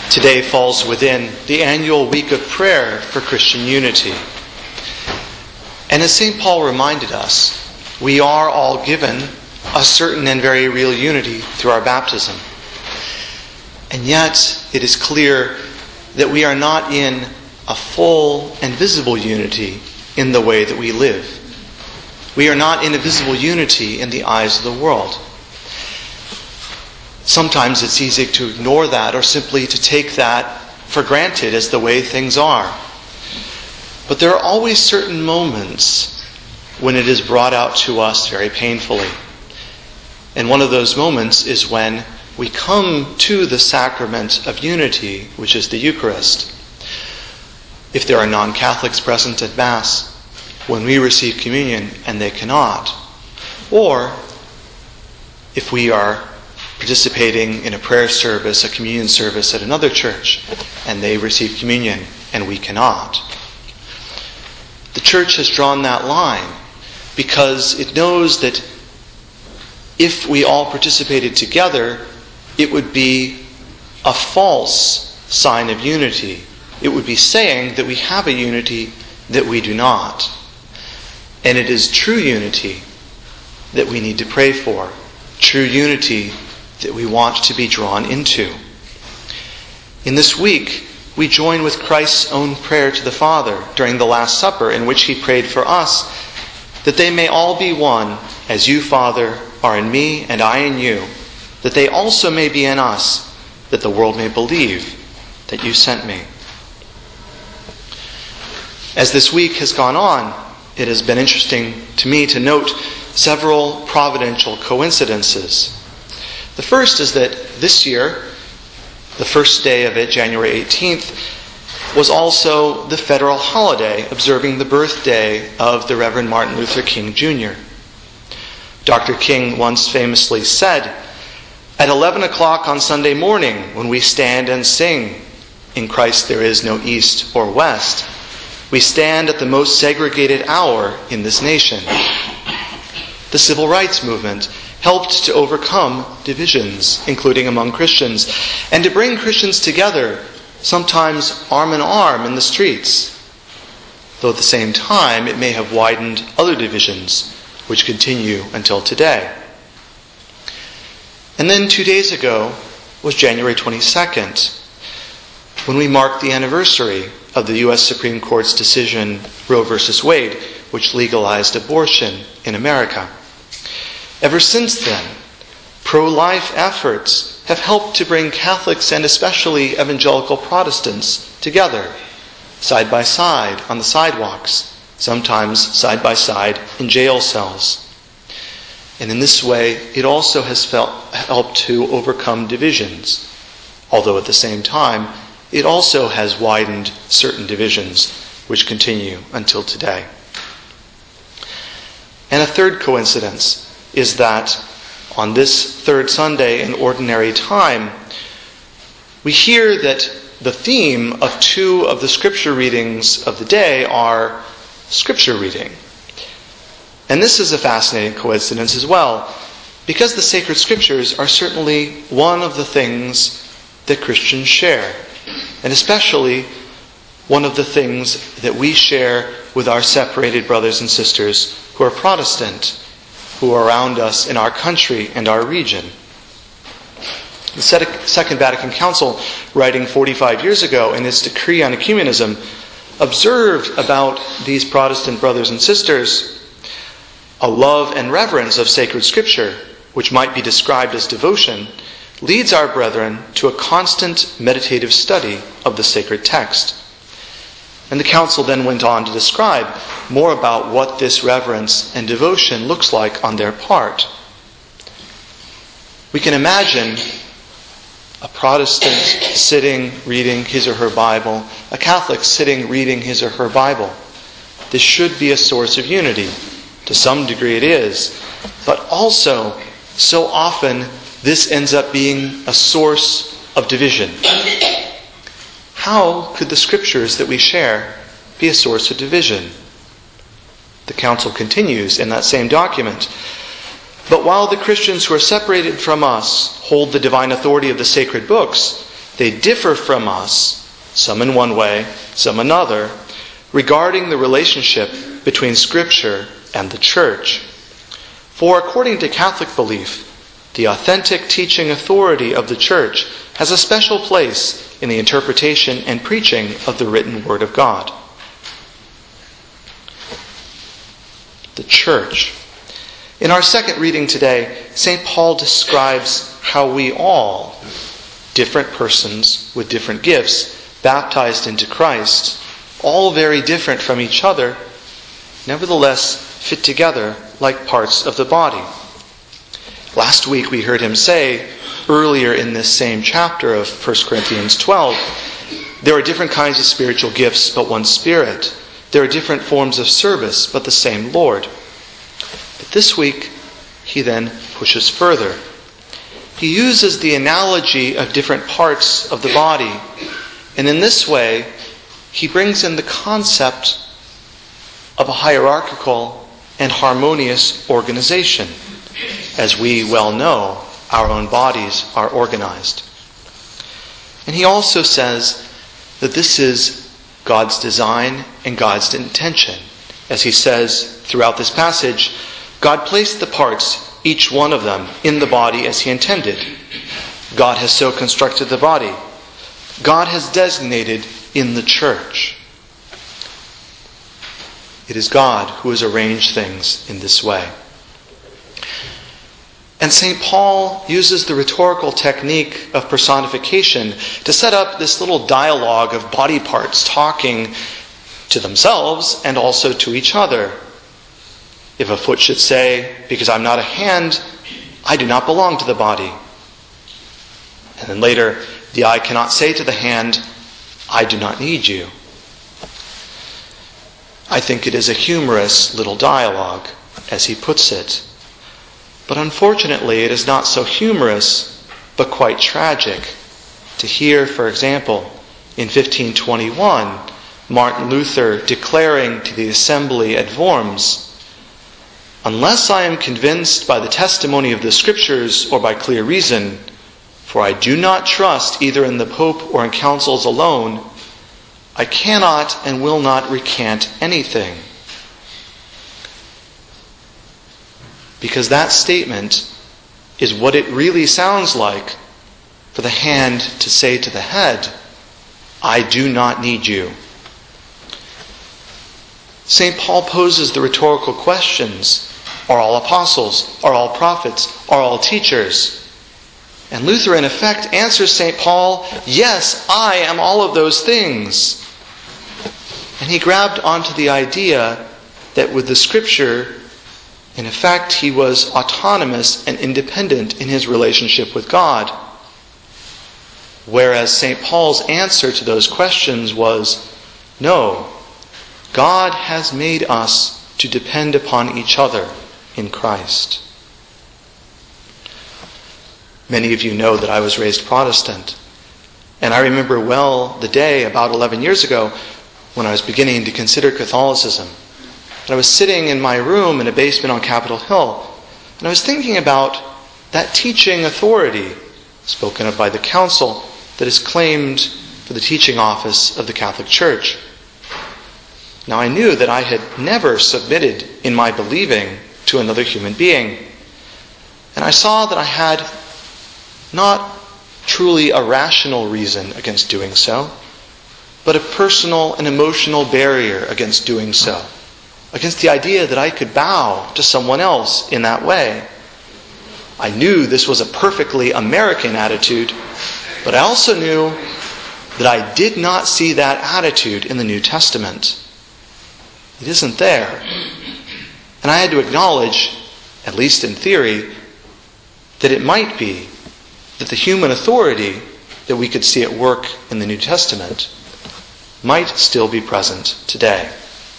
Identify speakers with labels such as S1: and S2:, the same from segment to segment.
S1: Today falls within the annual week of prayer for Christian unity. And as St. Paul reminded us, we are all given a certain and very real unity through our baptism. And yet it is clear that we are not in a full and visible unity in the way that we live. We are not in a visible unity in the eyes of the world. Sometimes it's easy to ignore that or simply to take that for granted as the way things are. But there are always certain moments when it is brought out to us very painfully. And one of those moments is when we come to the sacrament of unity, which is the Eucharist. If there are non-Catholics present at Mass, when we receive communion and they cannot, or if we are participating in a prayer service, a communion service at another church, and they receive communion and we cannot. The Church has drawn that line because it knows that if we all participated together, it would be a false sign of unity. It would be saying that we have a unity that we do not. And it is true unity that we need to pray for. True unity that we want to be drawn into. In this week, we join with Christ's own prayer to the Father during the Last Supper, in which he prayed for us, that they may all be one, as you, Father, are in me and I in you, that they also may be in us, that the world may believe that you sent me. As this week has gone on, it has been interesting to me to note several providential coincidences. The first is that this year, the first day of it, January 18th, was also the federal holiday observing the birthday of the Reverend Martin Luther King Jr. Dr. King once famously said, "At 11 o'clock on Sunday morning, when we stand and sing, 'In Christ there is no east or west,' we stand at the most segregated hour in this nation." The civil rights movement helped to overcome divisions, including among Christians, and to bring Christians together, sometimes arm in arm in the streets. Though at the same time, it may have widened other divisions, which continue until today. And then 2 days ago was January 22nd, when we marked the anniversary of the U.S. Supreme Court's decision, Roe v. Wade, which legalized abortion in America. Ever since then, pro-life efforts have helped to bring Catholics and especially evangelical Protestants together, side by side on the sidewalks, sometimes side by side in jail cells. And in this way, it also has helped to overcome divisions, although at the same time, it also has widened certain divisions, which continue until today. And a third coincidence is that on this third Sunday in Ordinary Time, we hear that the theme of two of the scripture readings of the day are scripture reading. And this is a fascinating coincidence as well, because the sacred scriptures are certainly one of the things that Christians share, and especially one of the things that we share with our separated brothers and sisters who are Protestant, who are around us in our country and our region. The Second Vatican Council, writing 45 years ago in its decree on ecumenism, observed about these Protestant brothers and sisters a love and reverence of sacred scripture, which might be described as devotion, leads our brethren to a constant meditative study of the sacred text. And the council then went on to describe more about what this reverence and devotion looks like on their part. We can imagine a Protestant sitting reading his or her Bible, a Catholic sitting reading his or her Bible. This should be a source of unity. To some degree it is. But also, so often, this ends up being a source of division. How could the scriptures that we share be a source of division? The council continues in that same document. But while the Christians who are separated from us hold the divine authority of the sacred books, they differ from us, some in one way, some another, regarding the relationship between Scripture and the Church. For according to Catholic belief, the authentic teaching authority of the Church has a special place in the interpretation and preaching of the written Word of God. The Church. In our second reading today, St. Paul describes how we all, different persons with different gifts, baptized into Christ, all very different from each other, nevertheless fit together like parts of the body. Last week we heard him say, earlier in this same chapter of 1 Corinthians 12, there are different kinds of spiritual gifts, but one Spirit. There are different forms of service, but the same Lord. But this week, he then pushes further. He uses the analogy of different parts of the body, and in this way, he brings in the concept of a hierarchical and harmonious organization. As we well know, our own bodies are organized. And he also says that this is God's design and God's intention. As he says throughout this passage, God placed the parts, each one of them, in the body as he intended. God has so constructed the body. God has designated in the Church. It is God who has arranged things in this way. And St. Paul uses the rhetorical technique of personification to set up this little dialogue of body parts talking to themselves and also to each other. If a foot should say, because I'm not a hand, I do not belong to the body. And then later, the eye cannot say to the hand, I do not need you. I think it is a humorous little dialogue, as he puts it. But unfortunately, it is not so humorous, but quite tragic. To hear, for example, in 1521, Martin Luther declaring to the assembly at Worms, unless I am convinced by the testimony of the Scriptures or by clear reason, for I do not trust either in the Pope or in councils alone, I cannot and will not recant anything. Because that statement is what it really sounds like for the hand to say to the head, I do not need you. St. Paul poses the rhetorical questions. Are all apostles? Are all prophets? Are all teachers? And Luther, in effect, answers St. Paul, yes, I am all of those things. And he grabbed onto the idea that with the Scripture, in effect, he was autonomous and independent in his relationship with God. Whereas St. Paul's answer to those questions was, no, God has made us to depend upon each other in Christ. Many of you know that I was raised Protestant. And I remember well the day about 11 years ago when I was beginning to consider Catholicism. And I was sitting in my room in a basement on Capitol Hill, and I was thinking about that teaching authority spoken of by the Council that is claimed for the teaching office of the Catholic Church. Now I knew that I had never submitted in my believing to another human being. And I saw that I had not truly a rational reason against doing so, but a personal and emotional barrier against doing so, against the idea that I could bow to someone else in that way. I knew this was a perfectly American attitude, but I also knew that I did not see that attitude in the New Testament. It isn't there. And I had to acknowledge, at least in theory, that it might be that the human authority that we could see at work in the New Testament might still be present today.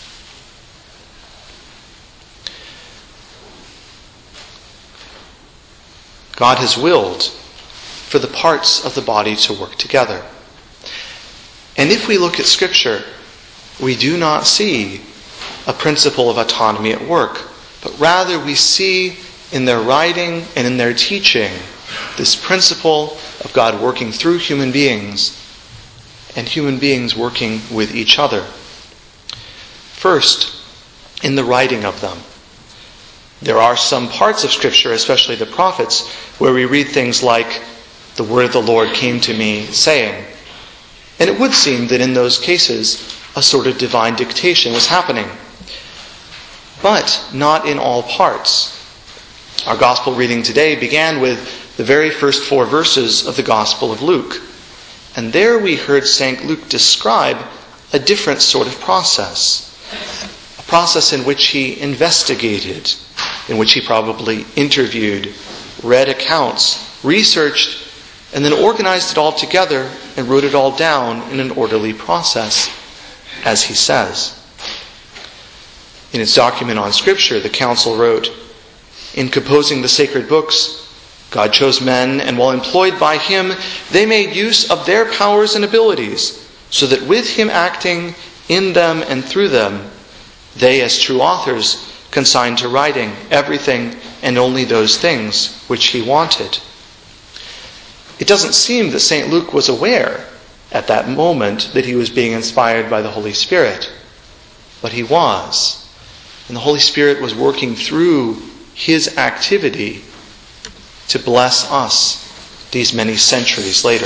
S1: God has willed for the parts of the body to work together. And if we look at Scripture, we do not see a principle of autonomy at work, but rather we see in their writing and in their teaching this principle of God working through human beings and human beings working with each other. First, in the writing of them. There are some parts of Scripture, especially the prophets, where we read things like, "The word of the Lord came to me, saying." And it would seem that in those cases, a sort of divine dictation was happening. But not in all parts. Our gospel reading today began with the very first 4 verses of the Gospel of Luke. And there we heard St. Luke describe a different sort of process. A process in which he investigated, in which he probably interviewed, read accounts, researched, and then organized it all together and wrote it all down in an orderly process, as he says. In its document on Scripture, the Council wrote, "In composing the sacred books, God chose men, and while employed by him, they made use of their powers and abilities, so that with him acting in them and through them, they, as true authors, consigned to writing everything and only those things which he wanted." It doesn't seem that St. Luke was aware at that moment that he was being inspired by the Holy Spirit, but he was. And the Holy Spirit was working through his activity to bless us these many centuries later.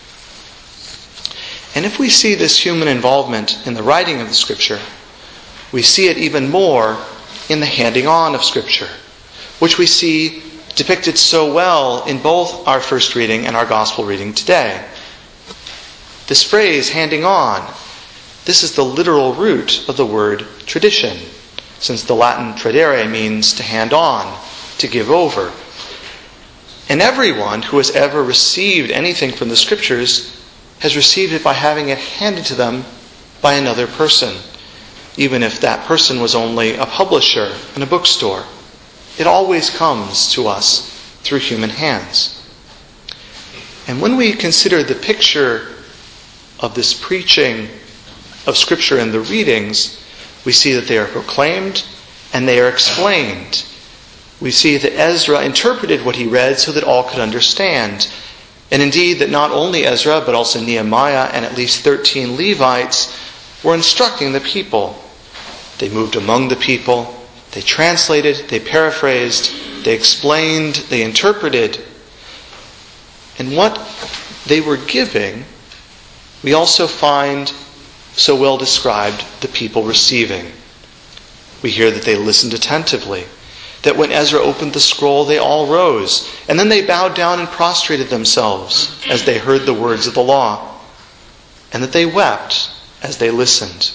S1: And if we see this human involvement in the writing of the Scripture, we see it even more in the handing on of Scripture, which we see depicted so well in both our first reading and our gospel reading today. This phrase, handing on, this is the literal root of the word tradition, since the Latin tradere means to hand on, to give over. And everyone who has ever received anything from the Scriptures has received it by having it handed to them by another person, even if that person was only a publisher in a bookstore. It always comes to us through human hands. And when we consider the picture of this preaching of Scripture and the readings, we see that they are proclaimed and they are explained. We see that Ezra interpreted what he read so that all could understand. And indeed that not only Ezra, but also Nehemiah and at least 13 Levites were instructing the people. They moved among the people. They translated, they paraphrased, they explained, they interpreted. And what they were giving, we also find so well described the people receiving. We hear that they listened attentively, that when Ezra opened the scroll, they all rose, and then they bowed down and prostrated themselves as they heard the words of the law, and that they wept as they listened.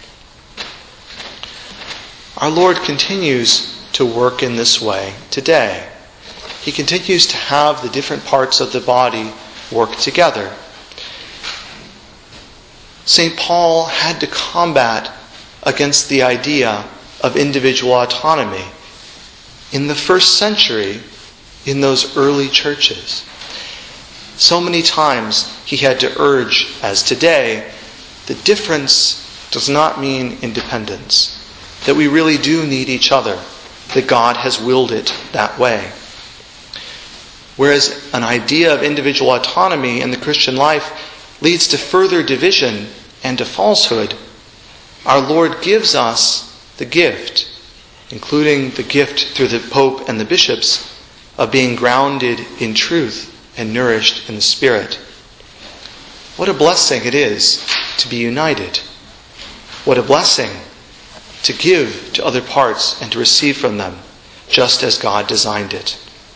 S1: Our Lord continues to work in this way today. He continues to have the different parts of the body work together. St. Paul had to combat against the idea of individual autonomy in the first century in those early churches. So many times he had to urge, as today, the difference does not mean independence, that we really do need each other, that God has willed it that way. Whereas an idea of individual autonomy in the Christian life leads to further division and to falsehood, our Lord gives us the gift, including the gift through the Pope and the bishops, of being grounded in truth and nourished in the Spirit. What a blessing it is to be united. What a blessing to give to other parts and to receive from them, just as God designed it.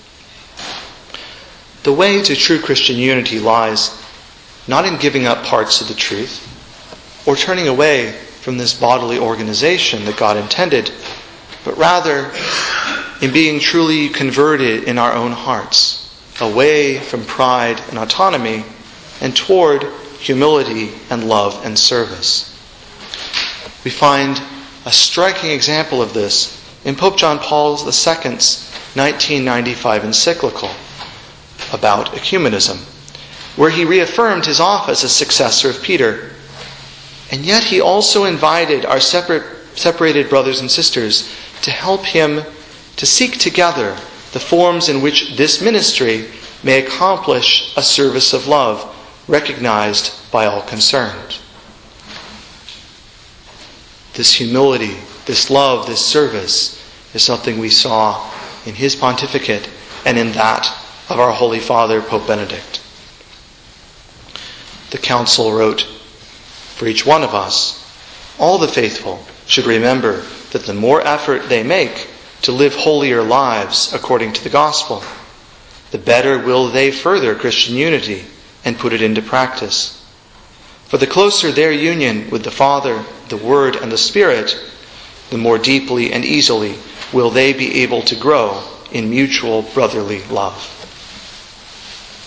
S1: The way to true Christian unity lies not in giving up parts of the truth or turning away from this bodily organization that God intended, but rather in being truly converted in our own hearts, away from pride and autonomy and toward humility and love and service. We find a striking example of this in Pope John Paul II's 1995 encyclical about ecumenism, where he reaffirmed his office as successor of Peter. And yet he also invited our separated brothers and sisters to help him to seek together the forms in which this ministry may accomplish a service of love recognized by all concerned. This humility, this love, this service is something we saw in his pontificate and in that of our Holy Father, Pope Benedict. The Council wrote, "For each one of us, all the faithful should remember that the more effort they make to live holier lives according to the gospel, the better will they further Christian unity and put it into practice. For the closer their union with the Father, the Word, and the Spirit, the more deeply and easily will they be able to grow in mutual brotherly love."